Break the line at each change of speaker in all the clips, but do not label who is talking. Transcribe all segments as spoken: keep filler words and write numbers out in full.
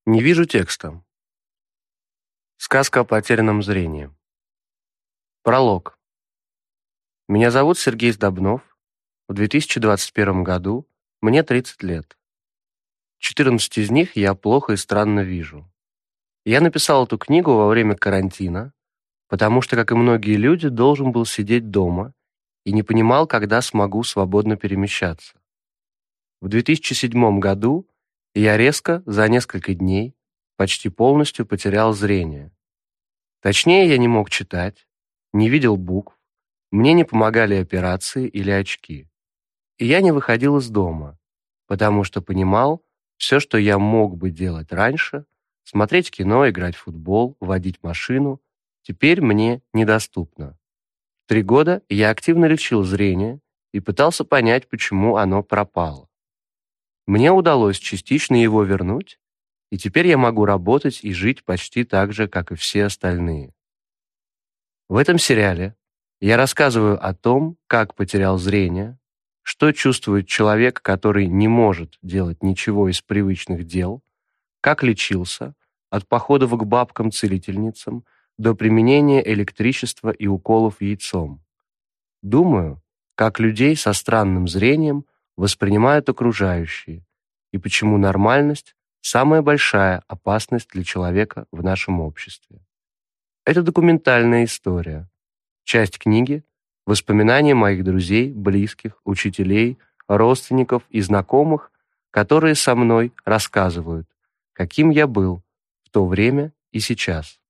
Не вижу текста. Сказка о потерянном зрении. Пролог. Меня зовут Сергей Сдобнов. В две тысячи двадцать первом году мне тридцать лет. четырнадцать из них я плохо и странно вижу. Я написал эту книгу во время карантина, потому что, как и многие люди, должен был сидеть дома и не понимал, когда смогу свободно перемещаться. В две тысячи седьмом году я резко, за несколько дней, почти полностью потерял зрение. Точнее, я не мог читать, не видел букв, мне не помогали операции или очки. И я не выходил из дома, потому что понимал, все, что я мог бы делать раньше, смотреть кино, играть в футбол, водить машину, теперь мне недоступно. Три года я активно лечил зрение и пытался понять, почему оно пропало. Мне удалось частично его вернуть, и теперь я могу работать и жить почти так же, как и все остальные. В этом сериале я рассказываю о том, как потерял зрение, что чувствует человек, который не может делать ничего из привычных дел, как лечился, от походов к бабкам-целительницам до применения электричества и уколов яйцом. Думаю, как людей со странным зрением воспринимают окружающие, и почему нормальность – самая большая опасность для человека в нашем обществе. Это документальная история. Часть книги – воспоминания моих друзей, близких, учителей, родственников и знакомых, которые со мной рассказывают, каким я был в то время и сейчас.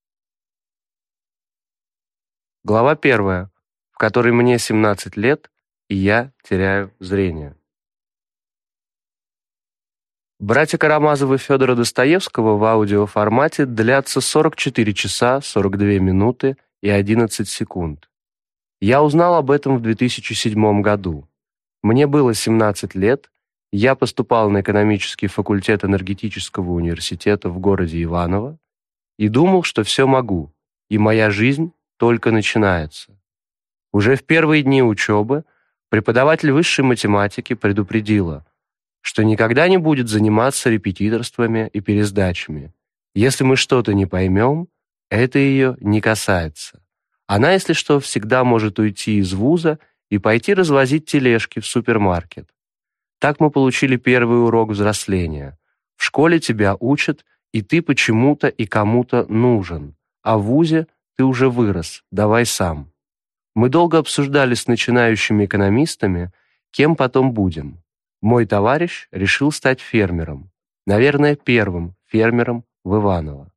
Глава первая, в которой мне семнадцать лет, и я теряю зрение. «Братья Карамазовы» Федора Достоевского в аудиоформате длятся сорок четыре часа, сорок две минуты и одиннадцать секунд. Я узнал об этом в две тысячи седьмом году. Мне было семнадцать лет, я поступал на экономический факультет энергетического университета в городе Иваново и думал, что все могу, и моя жизнь только начинается. Уже в первые дни учебы преподаватель высшей математики предупредила, что никогда не будет заниматься репетиторствами и пересдачами. Если мы что-то не поймем, это ее не касается. Она, если что, всегда может уйти из вуза и пойти развозить тележки в супермаркет. Так мы получили первый урок взросления. В школе тебя учат, и ты почему-то и кому-то нужен, а в вузе ты уже вырос, давай сам. Мы долго обсуждали с начинающими экономистами, кем потом будем. Мой товарищ решил стать фермером. Наверное, первым фермером в Иваново.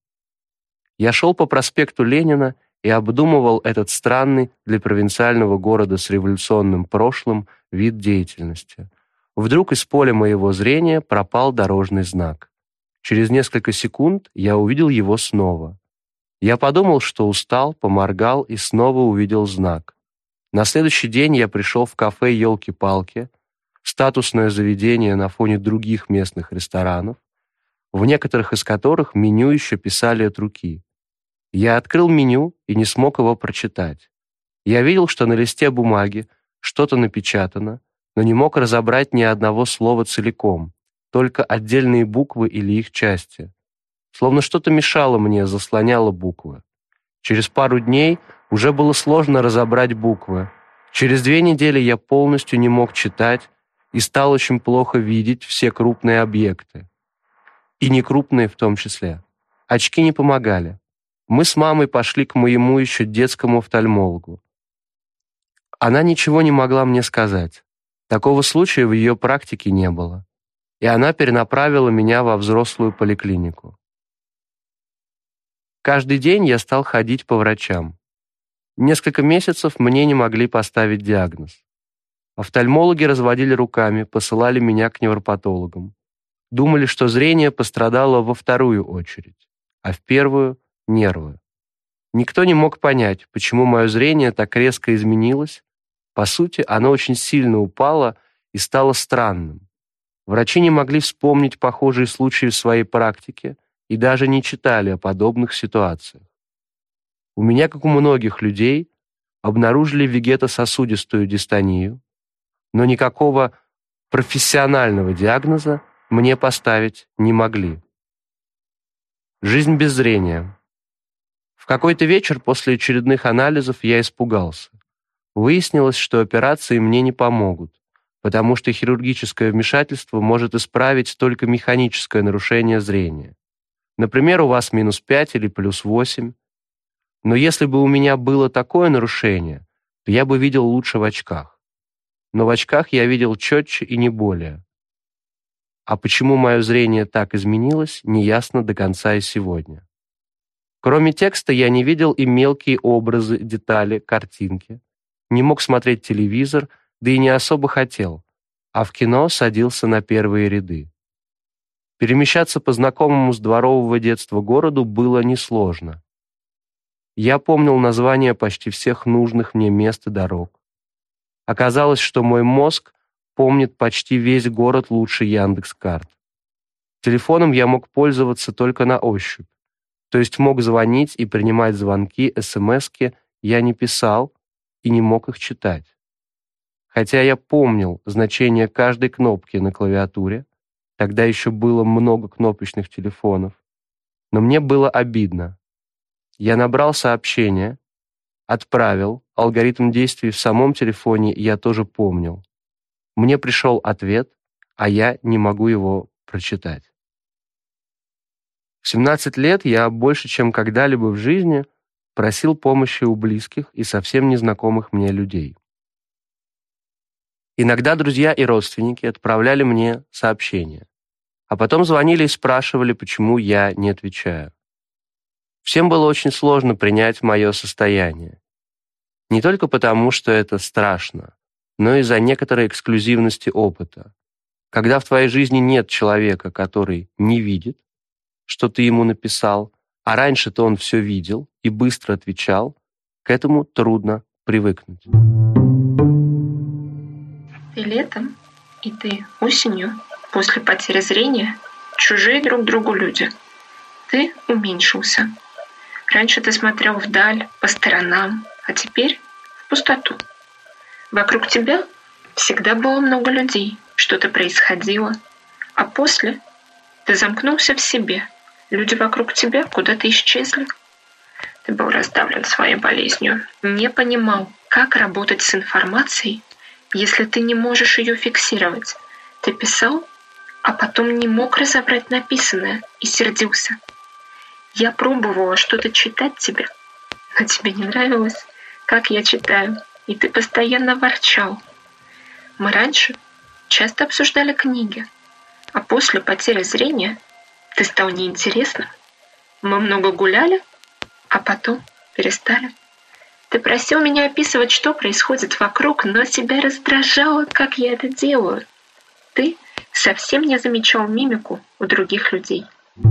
Я шел по проспекту Ленина и обдумывал этот странный для провинциального города с революционным прошлым вид деятельности. Вдруг из поля моего зрения пропал дорожный знак. Через несколько секунд я увидел его снова. Я подумал, что устал, поморгал и снова увидел знак. На следующий день я пришел в кафе «Елки-палки», статусное заведение на фоне других местных ресторанов, в некоторых из которых меню еще писали от руки. Я открыл меню и не смог его прочитать. Я видел, что на листе бумаги что-то напечатано, но не мог разобрать ни одного слова целиком, только отдельные буквы или их части. Словно что-то мешало мне, заслоняло буквы. Через пару дней уже было сложно разобрать буквы. Через две недели я полностью не мог читать и стал очень плохо видеть все крупные объекты. И некрупные в том числе. Очки не помогали. Мы с мамой пошли к моему еще детскому офтальмологу. Она ничего не могла мне сказать. Такого случая в ее практике не было. И она перенаправила меня во взрослую поликлинику. Каждый день я стал ходить по врачам. Несколько месяцев мне не могли поставить диагноз. Офтальмологи разводили руками, посылали меня к невропатологам. Думали, что зрение пострадало во вторую очередь, а в первую — нервы. Никто не мог понять, почему мое зрение так резко изменилось. По сути, оно очень сильно упало и стало странным. Врачи не могли вспомнить похожие случаи в своей практике и даже не читали о подобных ситуациях. У меня, как у многих людей, обнаружили вегетососудистую дистонию, но никакого профессионального диагноза мне поставить не могли. Жизнь без зрения. В какой-то вечер после очередных анализов я испугался. Выяснилось, что операции мне не помогут, потому что хирургическое вмешательство может исправить только механическое нарушение зрения. Например, у вас минус пять или плюс восемь. Но если бы у меня было такое нарушение, то я бы видел лучше в очках. Но в очках я видел четче и не более. А почему мое зрение так изменилось, неясно до конца и сегодня. Кроме текста я не видел и мелкие образы, детали, картинки. Не мог смотреть телевизор, да и не особо хотел, а в кино садился на первые ряды. Перемещаться по знакомому с дворового детства городу было несложно. Я помнил названия почти всех нужных мне мест и дорог. Оказалось, что мой мозг помнит почти весь город лучше Яндекс.Карт. Телефоном я мог пользоваться только на ощупь, то есть мог звонить и принимать звонки, эсэмэски я не писал и не мог их читать. Хотя я помнил значение каждой кнопки на клавиатуре, тогда еще было много кнопочных телефонов, но мне было обидно. Я набрал сообщение, отправил, алгоритм действий в самом телефоне я тоже помнил. Мне пришел ответ, а я не могу его прочитать. В семнадцать лет я больше, чем когда-либо в жизни, просил помощи у близких и совсем незнакомых мне людей. Иногда друзья и родственники отправляли мне сообщения, а потом звонили и спрашивали, почему я не отвечаю. Всем было очень сложно принять мое состояние. Не только потому, что это страшно, но и из-за некоторой эксклюзивности опыта. Когда в твоей жизни нет человека, который не видит, что ты ему написал, а раньше-то он все видел и быстро отвечал, к этому трудно привыкнуть.
Ты летом, и ты осенью, после потери зрения, чужие друг другу люди. Ты уменьшился. Раньше ты смотрел вдаль, по сторонам, а теперь в пустоту. Вокруг тебя всегда было много людей, что-то происходило, а после ты замкнулся в себе. Люди вокруг тебя куда-то исчезли. Ты был раздавлен своей болезнью, не понимал, как работать с информацией, если ты не можешь ее фиксировать. Ты писал, а потом не мог разобрать написанное и сердился. Я пробовала что-то читать тебе, но тебе не нравилось, как я читаю, и ты постоянно ворчал. Мы раньше часто обсуждали книги, а после потери зрения ты стал неинтересным. Мы много гуляли, а потом перестали. Ты просил меня описывать, что происходит вокруг, но тебя раздражало, как я это делаю. Ты совсем не замечал мимику у других людей.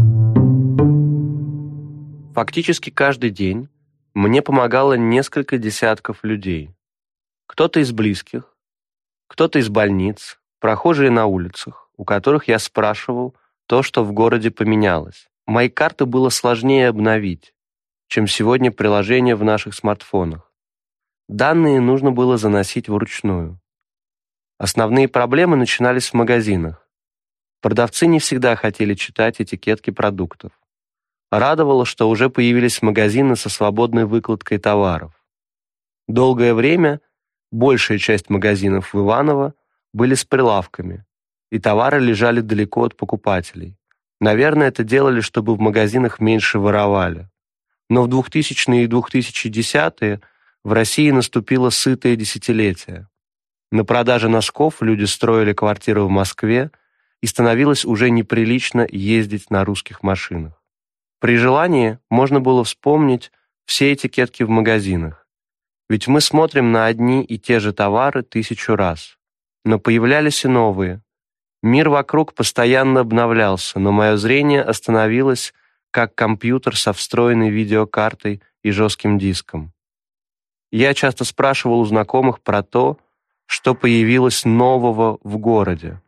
Фактически каждый день мне помогало несколько десятков людей. Кто-то из близких, кто-то из больниц, прохожие на улицах, у которых я спрашивал то, что в городе поменялось. Мои карты было сложнее обновить, чем сегодня приложения в наших смартфонах. Данные нужно было заносить вручную. Основные проблемы начинались в магазинах. Продавцы не всегда хотели читать этикетки продуктов. Радовало, что уже появились магазины со свободной выкладкой товаров. Долгое время большая часть магазинов в Иваново были с прилавками, и товары лежали далеко от покупателей. Наверное, это делали, чтобы в магазинах меньше воровали. Но в двухтысячные и две тысячи десятые в России наступило сытое десятилетие. На продаже носков люди строили квартиры в Москве, и становилось уже неприлично ездить на русских машинах. При желании можно было вспомнить все этикетки в магазинах. Ведь мы смотрим на одни и те же товары тысячу раз. Но появлялись и новые. Мир вокруг постоянно обновлялся, но мое зрение остановилось, как компьютер со встроенной видеокартой и жестким диском. Я часто спрашивал у знакомых про то, что появилось нового в городе.